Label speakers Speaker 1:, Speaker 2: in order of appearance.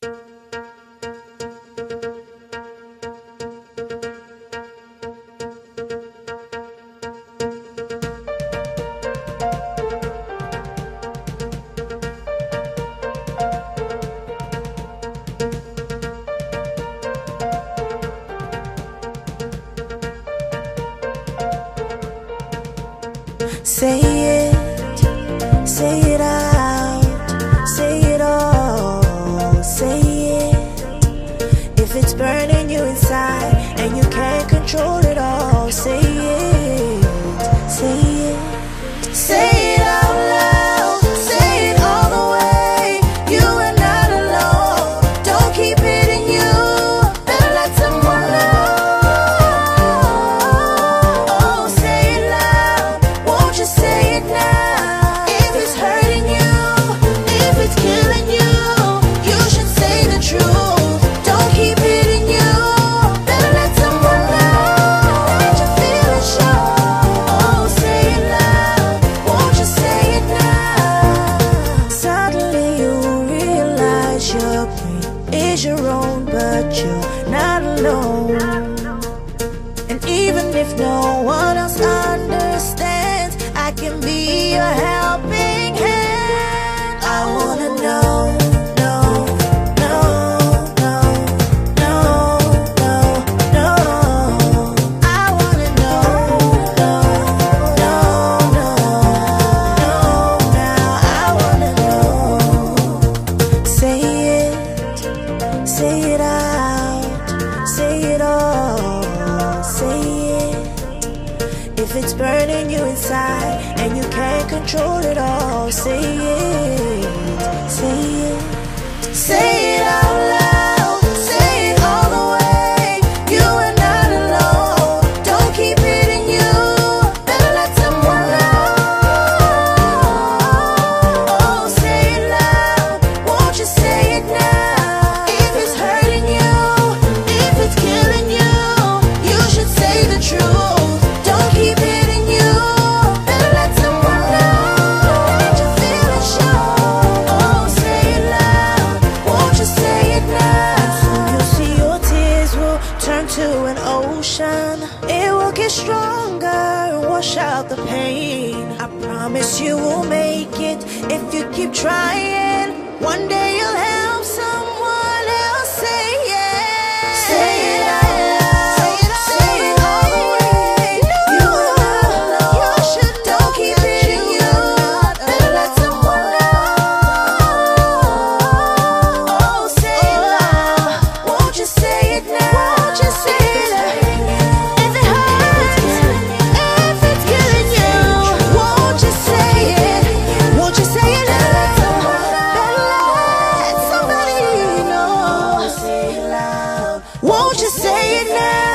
Speaker 1: Say it out, say it all, say it. If it's burning you inside and you can't control it all, say it, say it, say it out loud, say it all the way. You are not alone, don't keep it in you, better let someone know. Oh, say it loud, won't you say it now? If it's hurting you, if it's killing you, you should say the truth. Don't keep it in you, better let someone know. Let you feel it show. Oh, say it loud, won't you say it now? Suddenly you realize your pain is your own, but you're not alone. And even if no one else understands, I can be your helping hand. I wanna know, no, no, no, no, no, no. I wanna know, no, no, no, no. Now I wanna know. Say it out, say it all, say it. If it's burning you inside and you can't control it all, say it, say it, say it out loud, say it all the way. You are not alone, don't keep it in you, better let someone know. Oh, say it loud, won't you say it now? If it's hurting you, if it's killing you, you should say the truth. Don't keep it in you, better let someone know. Let you feel it show. Oh, say it loud, won't you say it now? Soon you'll see your tears will turn to an ocean. It will get stronger and wash out the pain. I promise you will make it if you keep trying. One day you'll help someone else. Say it, say it out loud, say it all the way. You are not alone, you should don't keep it in you, better let someone know. Oh, say it loud, won't you say it now? Won't you say it? If it hurts, if it's killing you, won't you say it? Won't you say it loud? Better let somebody know. Say it loud, won't you say it now?